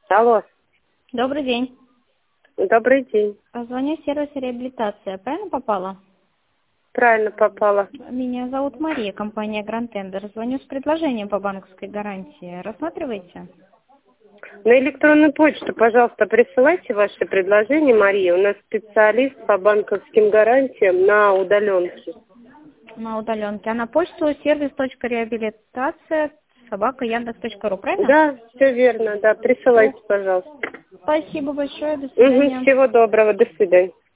Алло, Добрый день. добрый день. Звоню в сервис реабилитация. Правильно попала? Правильно попала. Меня зовут Мария, компания Grand Tender. Звоню с предложением по банковской гарантии. Рассматриваете? На электронную почту, пожалуйста, присылайте ваши предложения, Мария. У нас специалист по банковским гарантиям на удаленке. На удаленке. А на почту сервис.реабилитация@яндекс.ру. Правильно? Да, все верно, да. Присылайте, пожалуйста. Спасибо большое. До Угу, свидания. всего доброго, до свидания.